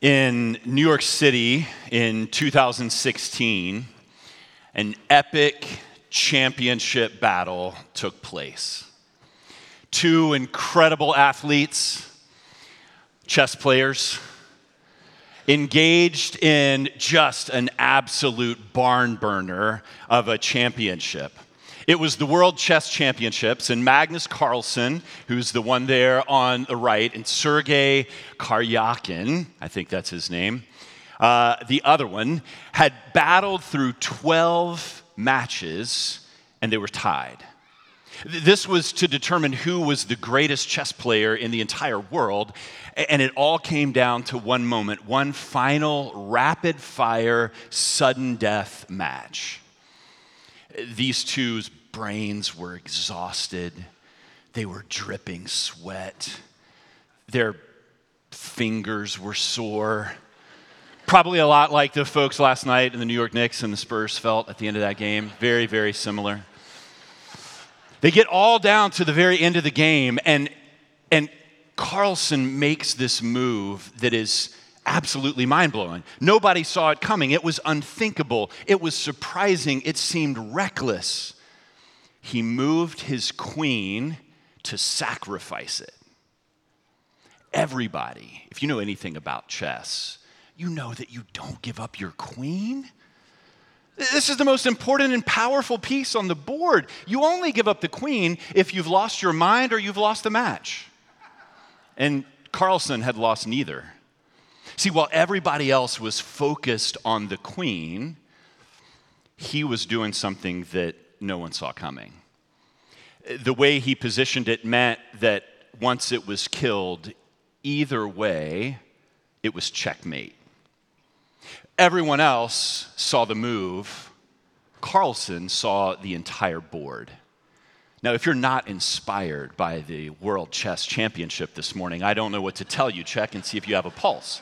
In New York City in 2016, an epic championship battle took place. Two incredible athletes, chess players, engaged in just an absolute barn burner of a championship. It was the World Chess Championships, and Magnus Carlsen, who's the one there on the right, and Sergei Karyakin, I think that's his name, the other one, had battled through 12 matches, and they were tied. This was to determine who was the greatest chess player in the entire world, and it all came down to one moment, one final rapid-fire, sudden death match. These two's brains were exhausted. They were dripping sweat. Their fingers were sore. Probably a lot like the folks last night in the New York Knicks and the Spurs felt at the end of that game. Very, very similar. They get all down to the very end of the game, and Carlsen makes this move that is absolutely mind-blowing. Nobody saw it coming. It was unthinkable. It was surprising. It seemed reckless. He moved his queen to sacrifice it. Everybody, if you know anything about chess, you know that you don't give up your queen. This is the most important and powerful piece on the board. You only give up the queen if you've lost your mind or you've lost the match. And Carlsen had lost neither. See, while everybody else was focused on the queen, he was doing something that no one saw coming. The way he positioned it meant that once it was killed, either way, it was checkmate. Everyone else saw the move. Carlsen saw the entire board. Now, if you're not inspired by the World Chess Championship this morning, I don't know what to tell you. Check and see if you have a pulse.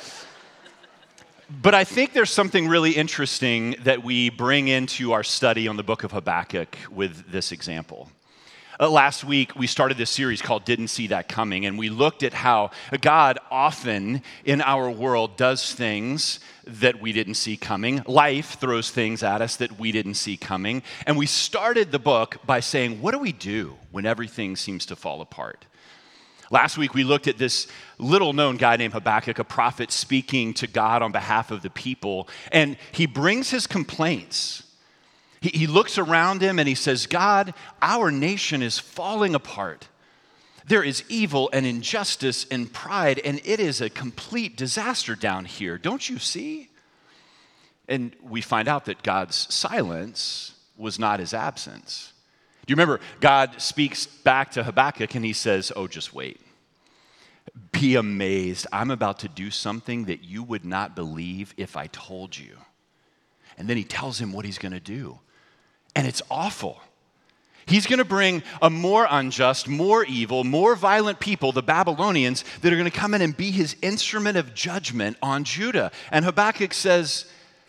But I think there's something really interesting that we bring into our study on the book of Habakkuk with this example. Last week, we started this series called Didn't See That Coming, and we looked at how God often in our world does things that we didn't see coming. Life throws things at us that we didn't see coming. And we started the book by saying, what do we do when everything seems to fall apart? Last week, we looked at this little-known guy named Habakkuk, a prophet speaking to God on behalf of the people, and he brings his complaints. He looks around him and he says, God, our nation is falling apart. There is evil and injustice and pride, and it is a complete disaster down here. Don't you see? And we find out that God's silence was not his absence. Do you remember God speaks back to Habakkuk and he says, oh, just wait. Be amazed. I'm about to do something that you would not believe if I told you. And then he tells him what he's going to do. And it's awful. He's going to bring a more unjust, more evil, more violent people, the Babylonians, that are going to come in and be his instrument of judgment on Judah. And Habakkuk says,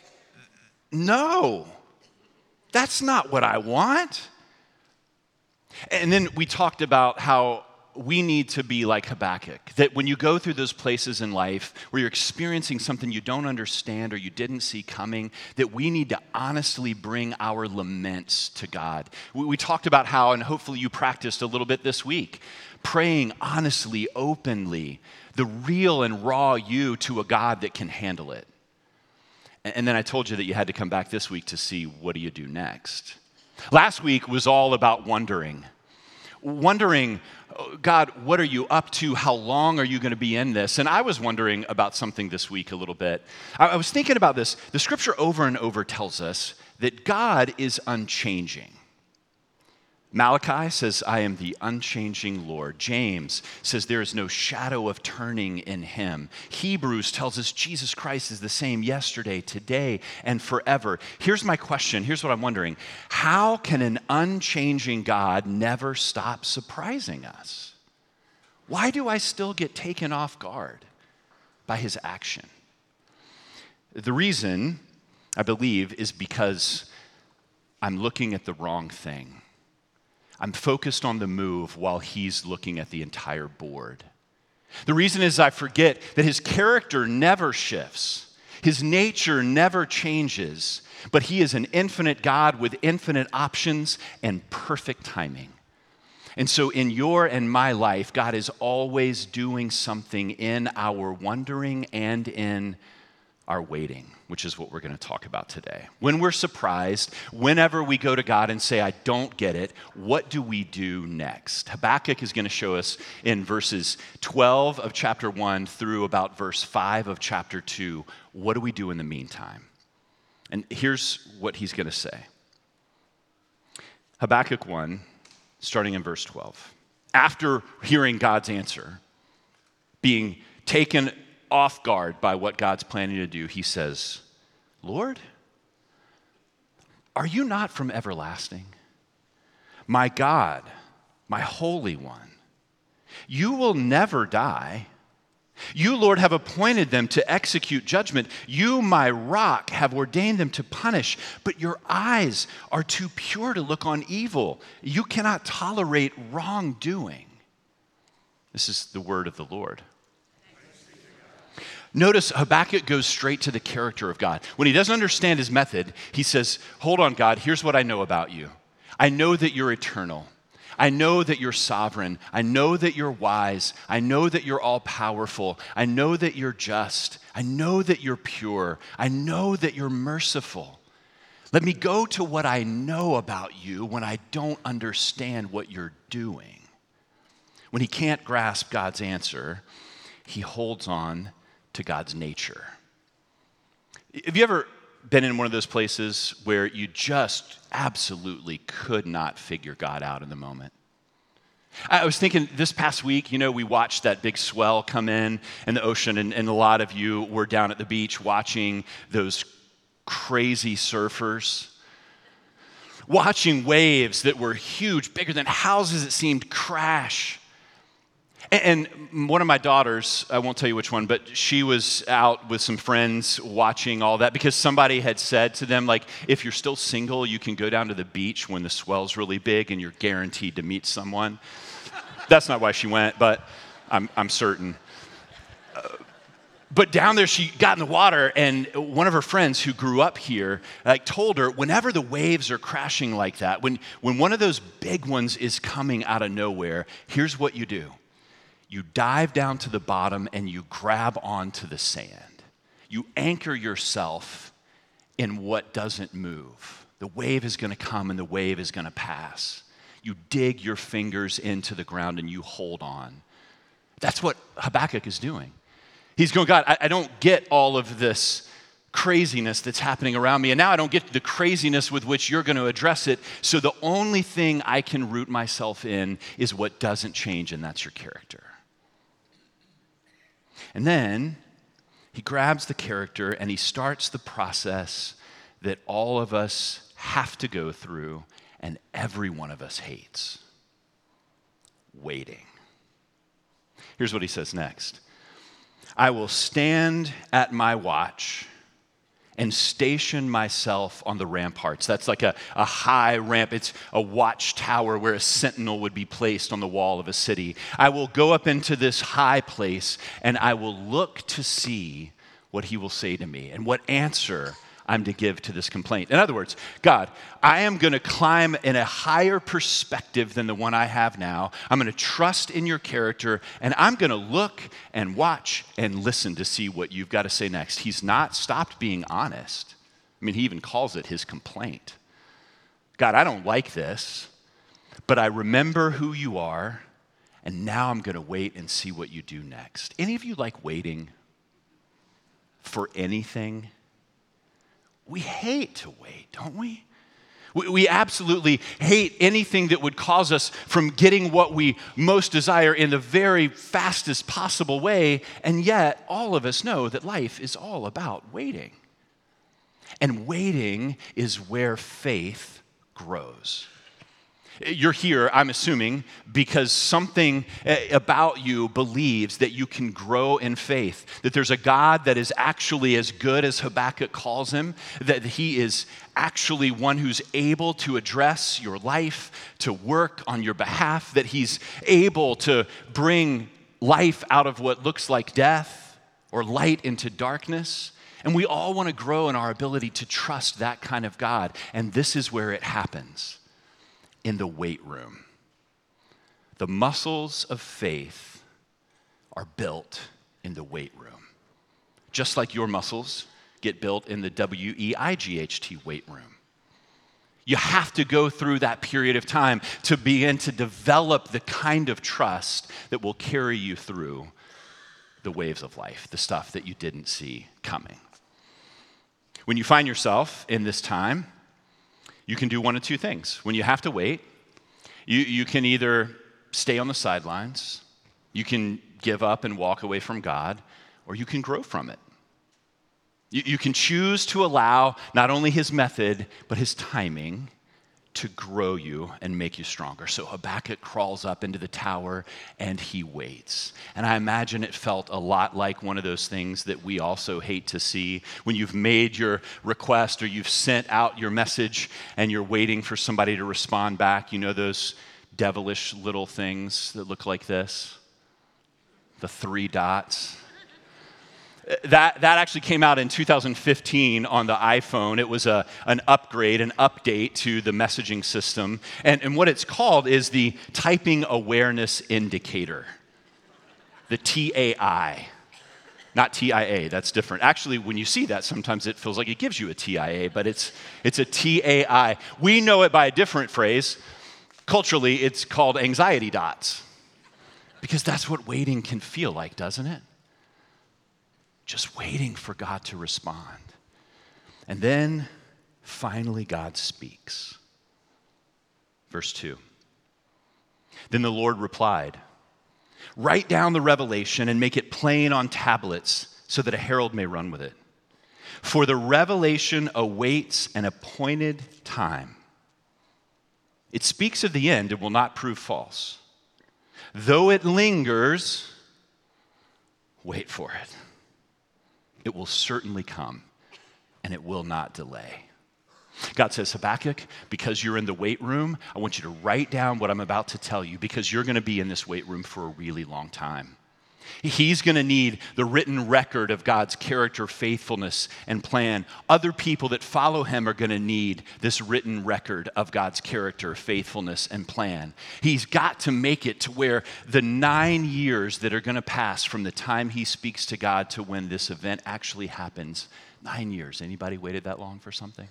no, that's not what I want. And then we talked about how we need to be like Habakkuk, that when you go through those places in life where you're experiencing something you don't understand or you didn't see coming, that we need to honestly bring our laments to God. We talked about how, and hopefully you practiced a little bit this week, praying honestly, openly, the real and raw you to a God that can handle it. And then I told you that you had to come back this week to see what do you do next. Last week was all about wondering, God, what are you up to? How long are you going to be in this? And I was wondering about something this week a little bit. I was thinking about this. The scripture over and over tells us that God is unchanging. Malachi says, I am the unchanging Lord. James says there is no shadow of turning in him. Hebrews tells us Jesus Christ is the same yesterday, today, and forever. Here's my question. Here's what I'm wondering. How can an unchanging God never stop surprising us? Why do I still get taken off guard by his action? The reason, I believe, is because I'm looking at the wrong thing. I'm focused on the move while he's looking at the entire board. The reason is I forget that his character never shifts. His nature never changes, but he is an infinite God with infinite options and perfect timing. And so in your and my life, God is always doing something in our wondering and in our waiting, which is what we're going to talk about today. When we're surprised, whenever we go to God and say, I don't get it, what do we do next? Habakkuk is going to show us in verses 12 of chapter 1 through about verse 5 of chapter 2, what do we do in the meantime? And here's what he's going to say. Habakkuk 1, starting in verse 12. After hearing God's answer, being taken off guard by what God's planning to do, he says, Lord, are you not from everlasting? My God, my Holy One, you will never die. You, Lord, have appointed them to execute judgment. You, my rock, have ordained them to punish, but your eyes are too pure to look on evil. You cannot tolerate wrongdoing. This is the word of the Lord. Notice Habakkuk goes straight to the character of God. When he doesn't understand his method, he says, hold on, God, here's what I know about you. I know that you're eternal. I know that you're sovereign. I know that you're wise. I know that you're all-powerful. I know that you're just. I know that you're pure. I know that you're merciful. Let me go to what I know about you when I don't understand what you're doing. When he can't grasp God's answer, he holds on to God's nature. Have you ever been in one of those places where you just absolutely could not figure God out in the moment? I was thinking this past week, we watched that big swell come in the ocean, and a lot of you were down at the beach watching those crazy surfers, watching waves that were huge, bigger than houses, it seemed, crash. And one of my daughters, I won't tell you which one, but she was out with some friends watching all that because somebody had said to them, like, if you're still single, you can go down to the beach when the swell's really big and you're guaranteed to meet someone. That's not why she went, but I'm certain. But down there, she got in the water, and one of her friends who grew up here told her, whenever the waves are crashing like that, when one of those big ones is coming out of nowhere, here's what you do. You dive down to the bottom and you grab onto the sand. You anchor yourself in what doesn't move. The wave is going to come and the wave is going to pass. You dig your fingers into the ground and you hold on. That's what Habakkuk is doing. He's going, God, I don't get all of this craziness that's happening around me, and now I don't get the craziness with which you're going to address it, so the only thing I can root myself in is what doesn't change, and that's your character. And then he grabs the character and he starts the process that all of us have to go through and every one of us hates. Waiting. Here's what he says next. I will stand at my watch and station myself on the ramparts. That's like a high ramp. It's a watchtower where a sentinel would be placed on the wall of a city. I will go up into this high place and I will look to see what he will say to me and what answer I'm to give to this complaint. In other words, God, I am going to climb in a higher perspective than the one I have now. I'm going to trust in your character, and I'm going to look and watch and listen to see what you've got to say next. He's not stopped being honest. I mean, he even calls it his complaint. God, I don't like this, but I remember who you are, and now I'm going to wait and see what you do next. Any of you like waiting for anything? We hate to wait, don't we? We absolutely hate anything that would cause us from getting what we most desire in the very fastest possible way, and yet all of us know that life is all about waiting. And waiting is where faith grows. You're here, I'm assuming, because something about you believes that you can grow in faith, that there's a God that is actually as good as Habakkuk calls him, that he is actually one who's able to address your life, to work on your behalf, that he's able to bring life out of what looks like death or light into darkness. And we all want to grow in our ability to trust that kind of God. And this is where it happens, in the weight room. The muscles of faith are built in the weight room. Just like your muscles get built in the WEIGHT weight room. You have to go through that period of time to begin to develop the kind of trust that will carry you through the waves of life, the stuff that you didn't see coming. When you find yourself in this time, you can do one of two things. When you have to wait, you can either stay on the sidelines, you can give up and walk away from God, or you can grow from it. You can choose to allow not only his method, but his timing to grow you and make you stronger. So Habakkuk crawls up into the tower and he waits. And I imagine it felt a lot like one of those things that we also hate to see when you've made your request or you've sent out your message and you're waiting for somebody to respond back. You know those devilish little things that look like this? The 3 dots. That actually came out in 2015 on the iPhone. It was an upgrade, an update to the messaging system. And what it's called is the Typing Awareness Indicator, the TAI. Not TIA, that's different. Actually, when you see that, sometimes it feels like it gives you a TIA, but it's a TAI. We know it by a different phrase. Culturally, it's called anxiety dots. Because that's what waiting can feel like, doesn't it? Just waiting for God to respond. And then, finally, God speaks. Verse 2. Then the Lord replied, "Write down the revelation and make it plain on tablets so that a herald may run with it. For the revelation awaits an appointed time. It speaks of the end and will not prove false. Though it lingers, wait for it. It will certainly come, and it will not delay." God says, Habakkuk, because you're in the weight room, I want you to write down what I'm about to tell you because you're going to be in this weight room for a really long time. He's going to need the written record of God's character, faithfulness, and plan. Other people that follow him are going to need this written record of God's character, faithfulness, and plan. He's got to make it to where the 9 years that are going to pass from the time he speaks to God to when this event actually happens, 9 years. Anybody waited that long for something?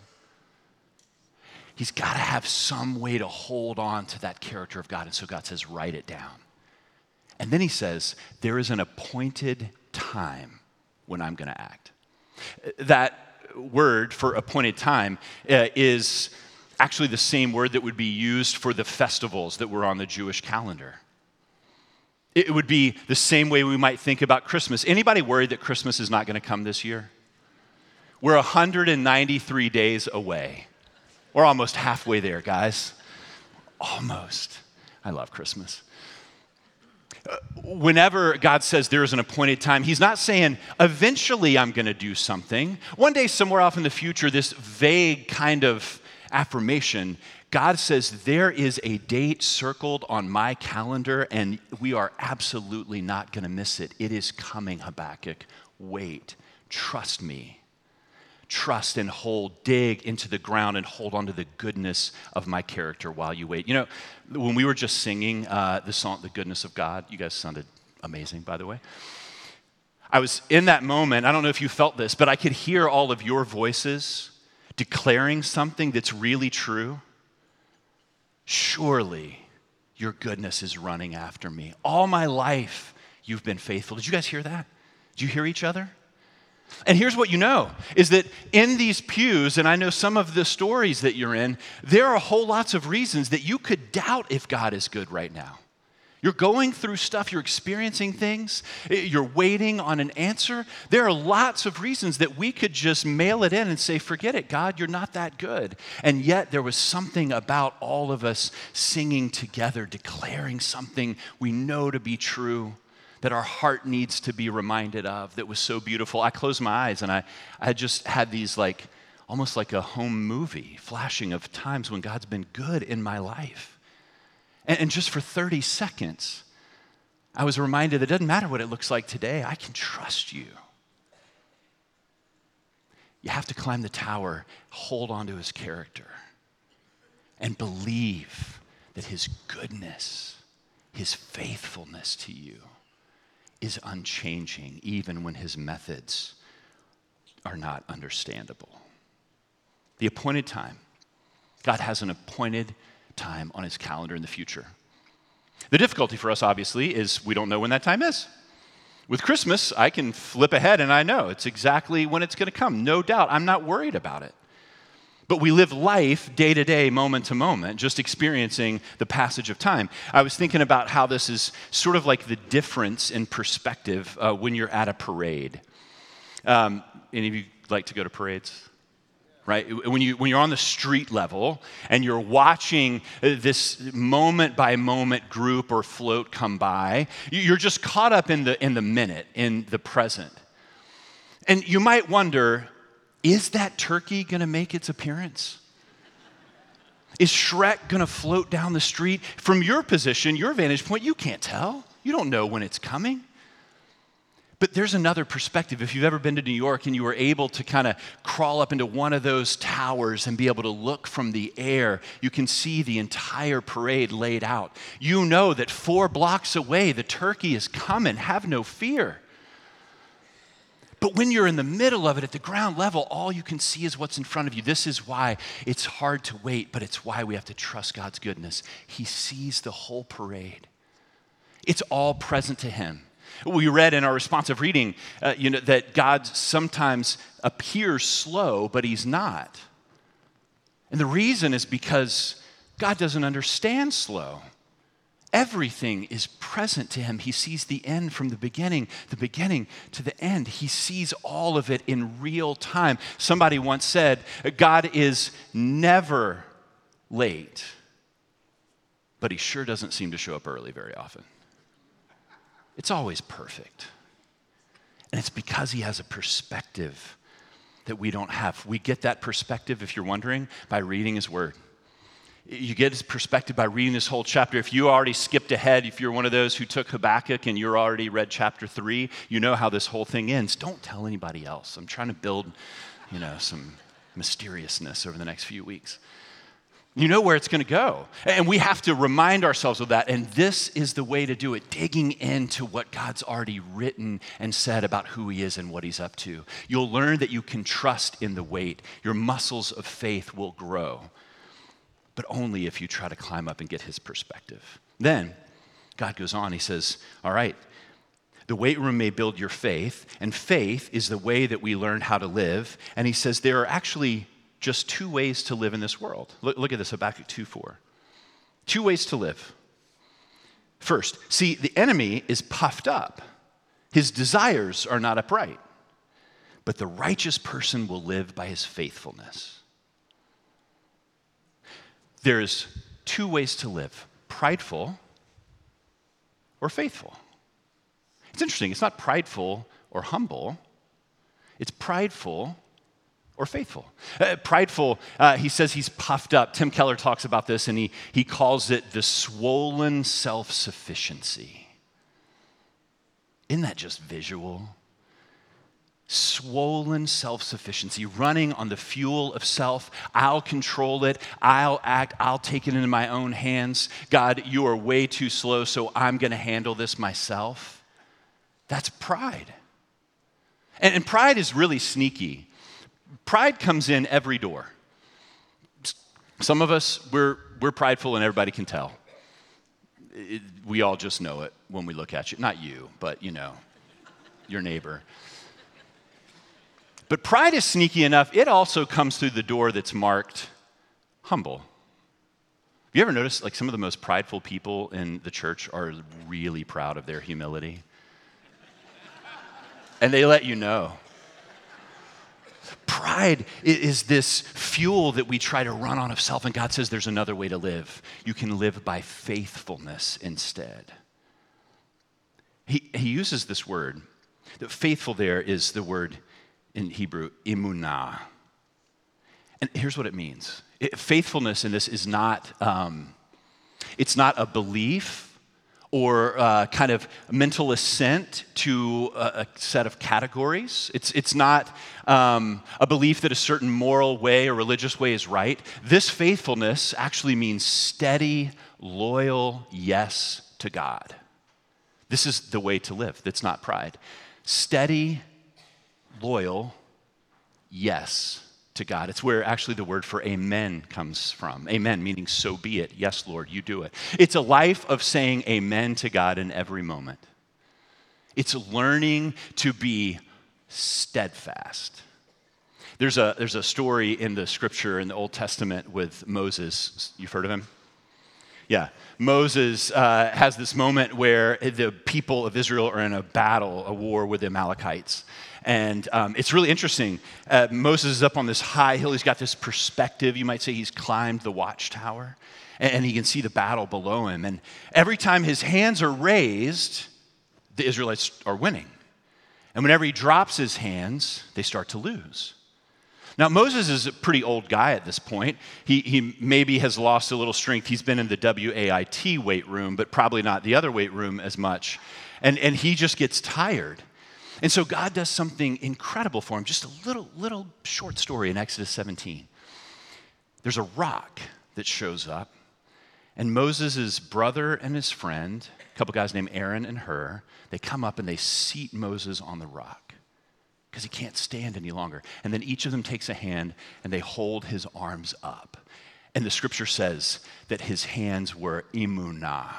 He's got to have some way to hold on to that character of God. And so God says, write it down. And then he says, there is an appointed time when I'm going to act. That word for appointed time is actually the same word that would be used for the festivals that were on the Jewish calendar. It would be the same way we might think about Christmas. Anybody worried that Christmas is not going to come this year? We're 193 days away. We're almost halfway there, guys. Almost. I love Christmas. Whenever God says there is an appointed time, he's not saying, eventually I'm going to do something. One day, somewhere off in the future, this vague kind of affirmation, God says there is a date circled on my calendar, and we are absolutely not going to miss it. It is coming, Habakkuk. Wait. Trust me. Trust and hold, dig into the ground and hold on to the goodness of my character while you wait. You know, when we were just singing the song, The Goodness of God, you guys sounded amazing, by the way. I was in that moment, I don't know if you felt this, but I could hear all of your voices declaring something that's really true. Surely your goodness is running after me. All my life you've been faithful. Did you guys hear that? Did you hear each other? And here's what you know, is that in these pews, and I know some of the stories that you're in, there are whole lots of reasons that you could doubt if God is good right now. You're going through stuff, you're experiencing things, you're waiting on an answer. There are lots of reasons that we could just mail it in and say, forget it, God, you're not that good. And yet there was something about all of us singing together, declaring something we know to be true, that our heart needs to be reminded of, that was so beautiful. I closed my eyes and I just had these almost like a home movie flashing of times when God's been good in my life. And just for 30 seconds, I was reminded that it doesn't matter what it looks like today, I can trust you. You have to climb the tower, hold on to his character, and believe that his goodness, his faithfulness to you is unchanging, even when his methods are not understandable. The appointed time. God has an appointed time on his calendar in the future. The difficulty for us, obviously, is we don't know when that time is. With Christmas, I can flip ahead and I know it's exactly when it's going to come. No doubt. I'm not worried about it. But we live life day to day, moment to moment, just experiencing the passage of time. I was thinking about how this is sort of like the difference in perspective when you're at a parade. Any of you like to go to parades? Right? When you're on the street level and you're watching this moment by moment group or float come by, you're just caught up in the minute, in the present. And you might wonder, is that turkey going to make its appearance? Is Shrek going to float down the street? From your position, your vantage point, you can't tell. You don't know when it's coming. But there's another perspective. If you've ever been to New York and you were able to kind of crawl up into one of those towers and be able to look from the air, you can see the entire parade laid out. You know that 4 blocks away, the turkey is coming. Have no fear. But when you're in the middle of it at the ground level, all you can see is what's in front of you. This is why it's hard to wait, but it's why we have to trust God's goodness. He sees the whole parade. It's all present to him. We read in our responsive reading, that God sometimes appears slow, but he's not. And the reason is because God doesn't understand slow. Everything is present to him. He sees the end from the beginning to the end. He sees all of it in real time. Somebody once said, God is never late, but he sure doesn't seem to show up early very often. It's always perfect. And it's because he has a perspective that we don't have. We get that perspective, if you're wondering, by reading his word. You get his perspective by reading this whole chapter. If you already skipped ahead, if you're one of those who took Habakkuk and you're already read chapter 3, you know how this whole thing ends. Don't tell anybody else. I'm trying to build, some mysteriousness over the next few weeks. You know where it's going to go. And we have to remind ourselves of that. And this is the way to do it, digging into what God's already written and said about who he is and what he's up to. You'll learn that you can trust in the wait. Your muscles of faith will grow, but only if you try to climb up and get his perspective. Then God goes on, he says, all right, the weight room may build your faith, and faith is the way that we learn how to live. And he says there are actually just 2 ways to live in this world. Look at this, Habakkuk 2:4. 2 ways to live. First, see, the enemy is puffed up. His desires are not upright, but the righteous person will live by his faithfulness. There's 2 ways to live, prideful or faithful. It's interesting, it's not prideful or humble, it's prideful or faithful. Prideful, he says he's puffed up. Tim Keller talks about this and he calls it the swollen self-sufficiency. Isn't that just visual? Swollen self-sufficiency, running on the fuel of self. I'll control it. I'll act. I'll take it into my own hands. God, you are way too slow, so I'm going to handle this myself. That's pride. And pride is really sneaky. Pride comes in every door. Some of us, we're prideful and everybody can tell. We all just know it when we look at you. Not you, but your neighbor. But pride is sneaky enough, it also comes through the door that's marked humble. Have you ever noticed some of the most prideful people in the church are really proud of their humility? And they let you know. Pride is this fuel that we try to run on of self, and God says there's another way to live. You can live by faithfulness instead. He uses this word. The faithful there is the word in Hebrew, emunah. And here's what it means. Faithfulness in this is not, it's not a belief or kind of mental assent to a set of categories. It's not a belief that a certain moral way or religious way is right. This faithfulness actually means steady, loyal yes to God. This is the way to live. That's not pride. Steady, loyal yes to God. It's where actually the word for amen comes from. Amen, meaning so be it. Yes, Lord, you do it. It's a life of saying amen to God in every moment. It's learning to be steadfast. There's a story in the scripture in the Old Testament with Moses. You've heard of him? Yeah. Moses has this moment where the people of Israel are in a battle, a war with the Amalekites. And it's really interesting. Moses is up on this high hill. He's got this perspective. You might say he's climbed the watchtower. And he can see the battle below him. And every time his hands are raised, the Israelites are winning. And whenever he drops his hands, they start to lose. Now, Moses is a pretty old guy at this point. He maybe has lost a little strength. He's been in the WAIT weight room, but probably not the other weight room as much. And he just gets tired. And so God does something incredible for him. Just a little short story in Exodus 17. There's a rock that shows up, and Moses' brother and his friend, a couple guys named Aaron and Hur, they come up and they seat Moses on the rock because he can't stand any longer. And then each of them takes a hand and they hold his arms up. And the scripture says that his hands were emunah,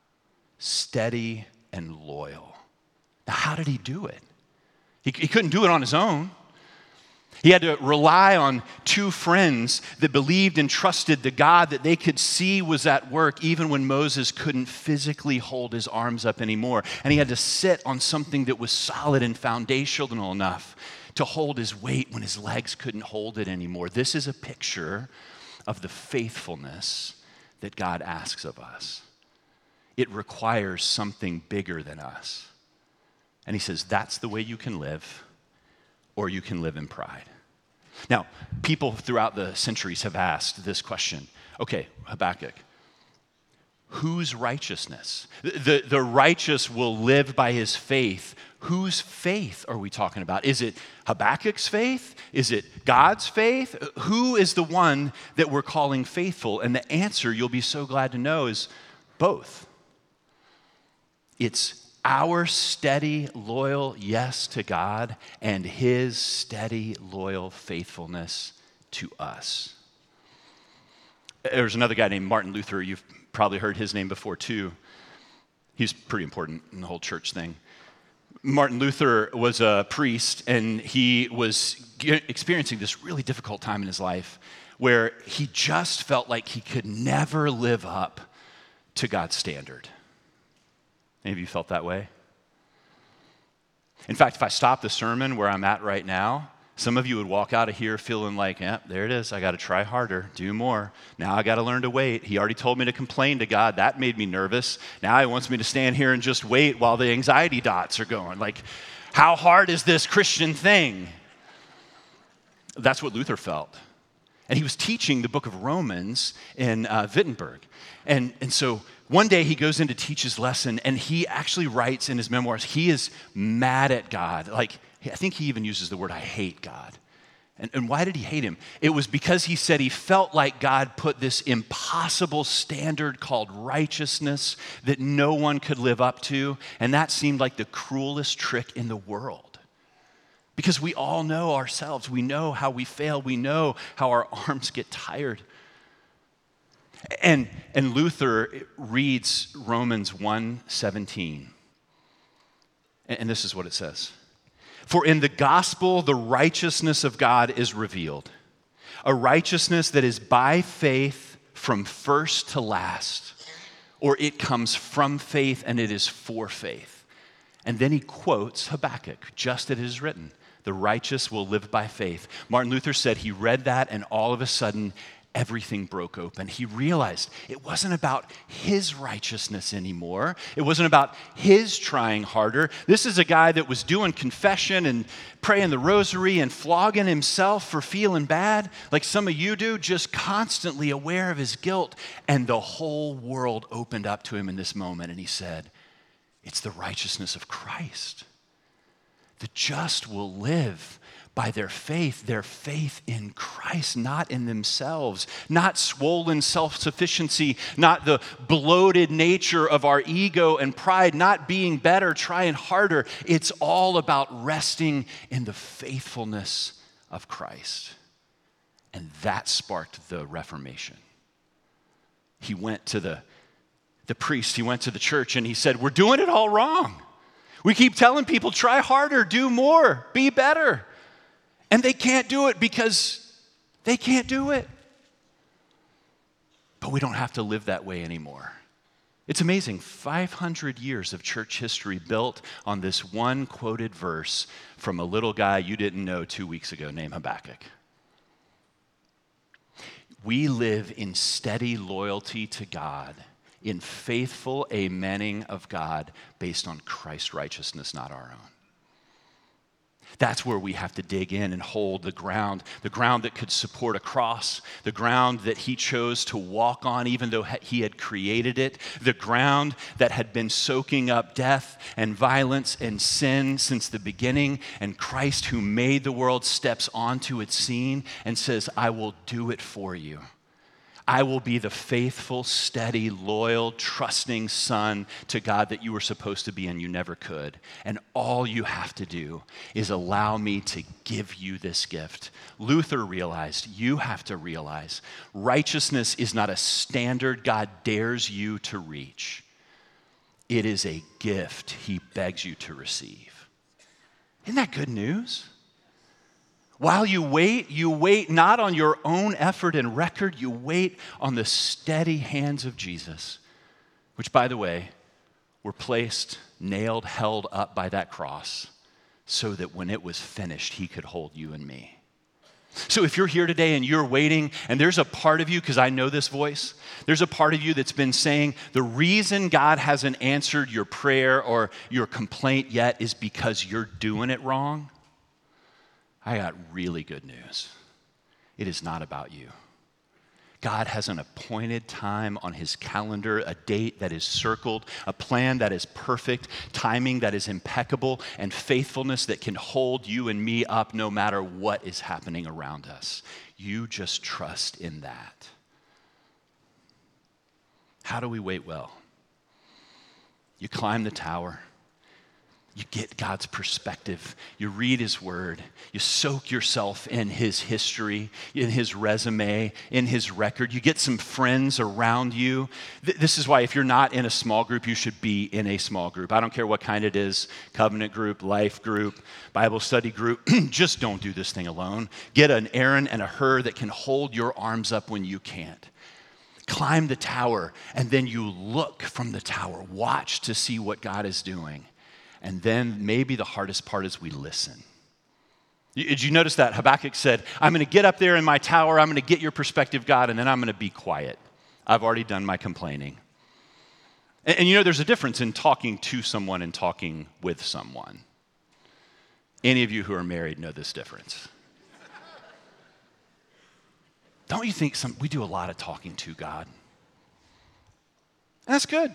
steady and loyal. Now, how did he do it? He couldn't do it on his own. He had to rely on two friends that believed and trusted the God that they could see was at work even when Moses couldn't physically hold his arms up anymore. And he had to sit on something that was solid and foundational enough to hold his weight when his legs couldn't hold it anymore. This is a picture of the faithfulness that God asks of us. It requires something bigger than us. And he says, that's the way you can live, or you can live in pride. Now, people throughout the centuries have asked this question. Okay, Habakkuk, whose righteousness? The righteous will live by his faith. Whose faith are we talking about? Is it Habakkuk's faith? Is it God's faith? Who is the one that we're calling faithful? And the answer, you'll be so glad to know, is both. It's our steady, loyal yes to God and his steady, loyal faithfulness to us. There's another guy named Martin Luther. You've probably heard his name before too. He's pretty important in the whole church thing. Martin Luther was a priest, and he was experiencing this really difficult time in his life where he just felt like he could never live up to God's standard. Any of you felt that way? In fact, if I stop the sermon where I'm at right now, some of you would walk out of here feeling like, yeah, there it is. I got to try harder, do more. Now I got to learn to wait. He already told me to complain to God. That made me nervous. Now he wants me to stand here and just wait while the anxiety dots are going. Like, how hard is this Christian thing? That's what Luther felt. And he was teaching the book of Romans in Wittenberg. And so one day he goes in to teach his lesson, and he actually writes in his memoirs, he is mad at God. Like, I think he even uses the word, I hate God. And why did he hate him? It was because he said he felt like God put this impossible standard called righteousness that no one could live up to, and that seemed like the cruelest trick in the world. Because we all know ourselves. We know how we fail. We know how our arms get tired. And Luther reads Romans 1:17. And this is what it says. For in the gospel, the righteousness of God is revealed, a righteousness that is by faith from first to last, or it comes from faith and it is for faith. And then he quotes Habakkuk, just as it is written, the righteous will live by faith. Martin Luther said he read that, and all of a sudden, everything broke open. He realized it wasn't about his righteousness anymore. It wasn't about his trying harder. This is a guy that was doing confession and praying the rosary and flogging himself for feeling bad, like some of you do, just constantly aware of his guilt. And the whole world opened up to him in this moment, and he said, it's the righteousness of Christ. The just will live by their faith in Christ, not in themselves, not swollen self-sufficiency, not the bloated nature of our ego and pride, not being better, trying harder. It's all about resting in the faithfulness of Christ. And that sparked the Reformation. He went to the priest, he went to the church, and he said, we're doing it all wrong. We keep telling people, try harder, do more, be better. And they can't do it because they can't do it. But we don't have to live that way anymore. It's amazing, 500 years of church history built on this one quoted verse from a little guy you didn't know 2 weeks ago named Habakkuk. We live in steady loyalty to God, in faithful amening of God based on Christ's righteousness, not our own. That's where we have to dig in and hold the ground that could support a cross, the ground that he chose to walk on even though he had created it, the ground that had been soaking up death and violence and sin since the beginning, and Christ, who made the world, steps onto its scene and says, I will do it for you. I will be the faithful, steady, loyal, trusting son to God that you were supposed to be and you never could. And all you have to do is allow me to give you this gift. Luther realized, you have to realize, righteousness is not a standard God dares you to reach. It is a gift he begs you to receive. Isn't that good news? While you wait not on your own effort and record, you wait on the steady hands of Jesus, which, by the way, were placed, nailed, held up by that cross so that when it was finished, he could hold you and me. So if you're here today and you're waiting, and there's a part of you, because I know this voice, there's a part of you that's been saying, the reason God hasn't answered your prayer or your complaint yet is because you're doing it wrong. I got really good news. It is not about you. God has an appointed time on his calendar, a date that is circled, a plan that is perfect, timing that is impeccable, and faithfulness that can hold you and me up no matter what is happening around us. You just trust in that. How do we wait well? You climb the tower. You get God's perspective. You read his word. You soak yourself in his history, in his resume, in his record. You get some friends around you. This is why if you're not in a small group, you should be in a small group. I don't care what kind it is, covenant group, life group, Bible study group. Just don't do this thing alone. Get an Aaron and a Hur that can hold your arms up when you can't. Climb the tower, and then you look from the tower. Watch to see what God is doing. And then maybe the hardest part is we listen. Did you notice that? Habakkuk said, I'm going to get up there in my tower, I'm going to get your perspective, God, and then I'm going to be quiet. I've already done my complaining. And you know, there's a difference in talking to someone and talking with someone. Any of you who are married know this difference. Don't you think we do a lot of talking to God? That's good.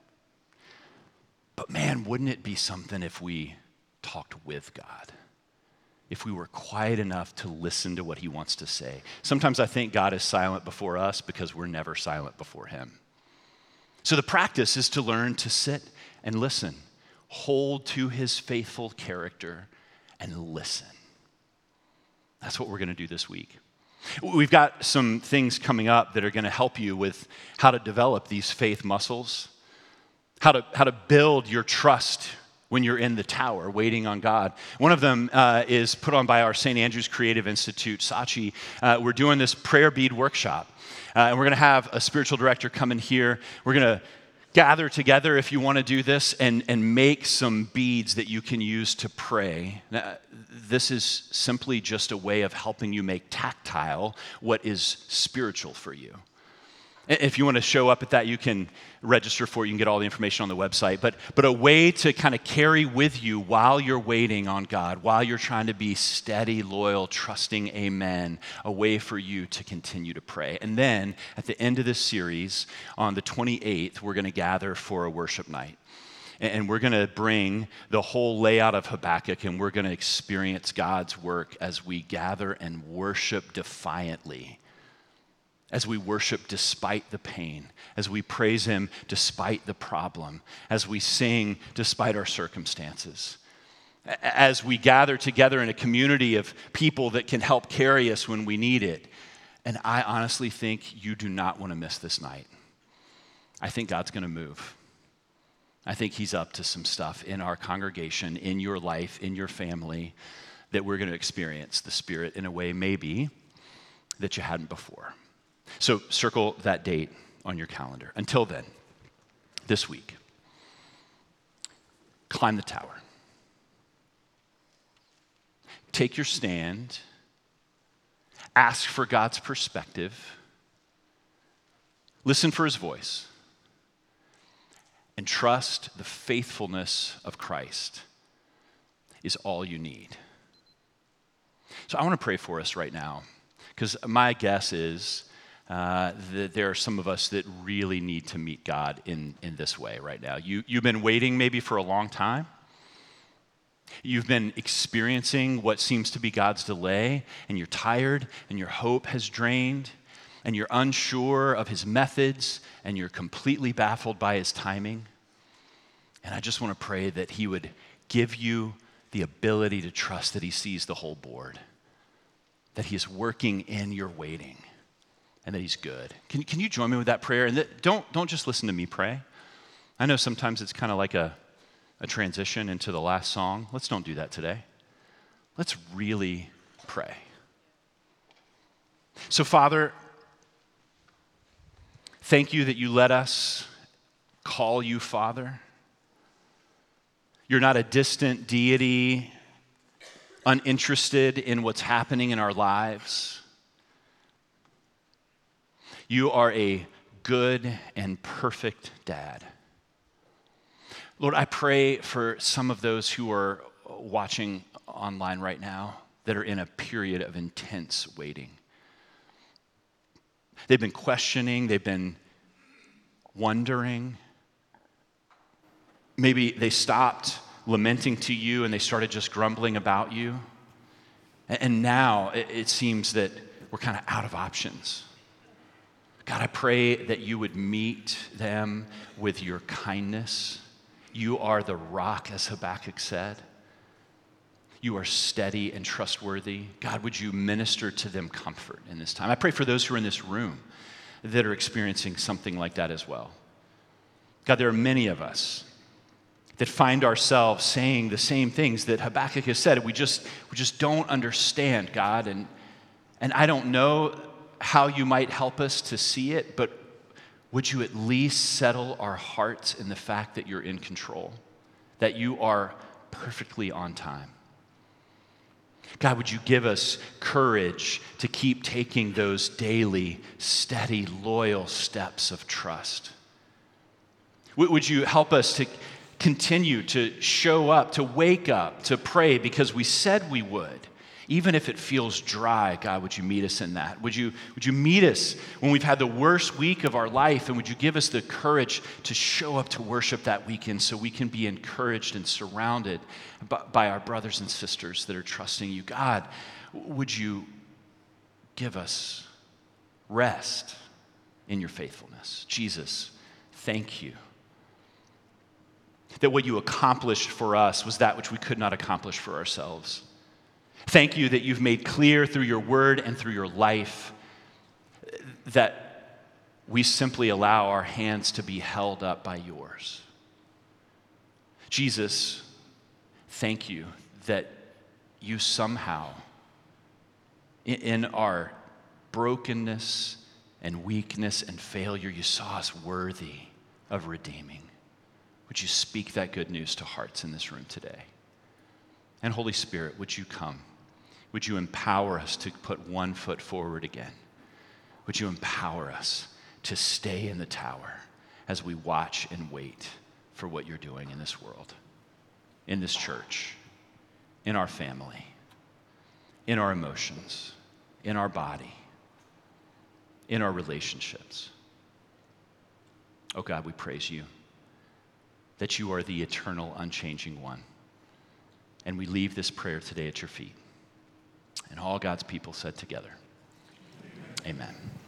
But man, wouldn't it be something if we talked with God? If we were quiet enough to listen to what he wants to say. Sometimes I think God is silent before us because we're never silent before him. So the practice is to learn to sit and listen, hold to his faithful character and listen. That's what we're going to do this week. We've got some things coming up that are going to help you with how to develop these faith muscles. How to build your trust when you're in the tower waiting on God. One of them is put on by our St. Andrew's Creative Institute, Sachi. We're doing this prayer bead workshop. And we're going to have a spiritual director come in here. We're going to gather together if you want to do this and make some beads that you can use to pray. Now, this is simply just a way of helping you make tactile what is spiritual for you. If you want to show up at that, you can register for it. You can get all the information on the website. But a way to kind of carry with you while you're waiting on God, while you're trying to be steady, loyal, trusting, amen, a way for you to continue to pray. And then at the end of this series, on the 28th, we're going to gather for a worship night. And we're going to bring the whole layout of Habakkuk, and we're going to experience God's work as we gather and worship defiantly. As we worship despite the pain, as we praise him despite the problem, as we sing despite our circumstances, as we gather together in a community of people that can help carry us when we need it. And I honestly think you do not want to miss this night. I think God's going to move. I think he's up to some stuff in our congregation, in your life, in your family, that we're going to experience the Spirit in a way maybe that you hadn't before. So circle that date on your calendar. Until then, this week, climb the tower. Take your stand. Ask for God's perspective. Listen for his voice. And trust the faithfulness of Christ is all you need. So I want to pray for us right now, because my guess is that there are some of us that really need to meet God in this way right now. You've been waiting maybe for a long time. You've been experiencing what seems to be God's delay, and you're tired, and your hope has drained, and you're unsure of his methods, and you're completely baffled by his timing. And I just want to pray that he would give you the ability to trust that he sees the whole board, that he is working in your waiting, and that he's good. Can you join me with that prayer? And don't just listen to me pray. I know sometimes it's kind of like a transition into the last song. Let's don't do that today. Let's really pray. So, Father, thank you that you let us call you Father. You're not a distant deity, uninterested in what's happening in our lives. You are a good and perfect dad. Lord, I pray for some of those who are watching online right now that are in a period of intense waiting. They've been questioning, they've been wondering. Maybe they stopped lamenting to you and they started just grumbling about you. And now it seems that we're kind of out of options. God, I pray that you would meet them with your kindness. You are the rock, as Habakkuk said. You are steady and trustworthy. God, would you minister to them comfort in this time? I pray for those who are in this room that are experiencing something like that as well. God, there are many of us that find ourselves saying the same things that Habakkuk has said. We just don't understand, God, and I don't know how you might help us to see it, but would you at least settle our hearts in the fact that you're in control, that you are perfectly on time? God, would you give us courage to keep taking those daily, steady, loyal steps of trust? Would you help us to continue to show up, to wake up, to pray because we said we would? Even if it feels dry, God, would you meet us in that? Would you meet us when we've had the worst week of our life, and would you give us the courage to show up to worship that weekend so we can be encouraged and surrounded by our brothers and sisters that are trusting you? God, would you give us rest in your faithfulness? Jesus, thank you that what you accomplished for us was that which we could not accomplish for ourselves. Thank you that you've made clear through your word and through your life that we simply allow our hands to be held up by yours. Jesus, thank you that you somehow, in our brokenness and weakness and failure, you saw us worthy of redeeming. Would you speak that good news to hearts in this room today? And Holy Spirit, would you come? Would you empower us to put one foot forward again? Would you empower us to stay in the tower as we watch and wait for what you're doing in this world, in this church, in our family, in our emotions, in our body, in our relationships? Oh God, we praise you that you are the eternal, unchanging one. And we leave this prayer today at your feet. And all God's people said together, amen.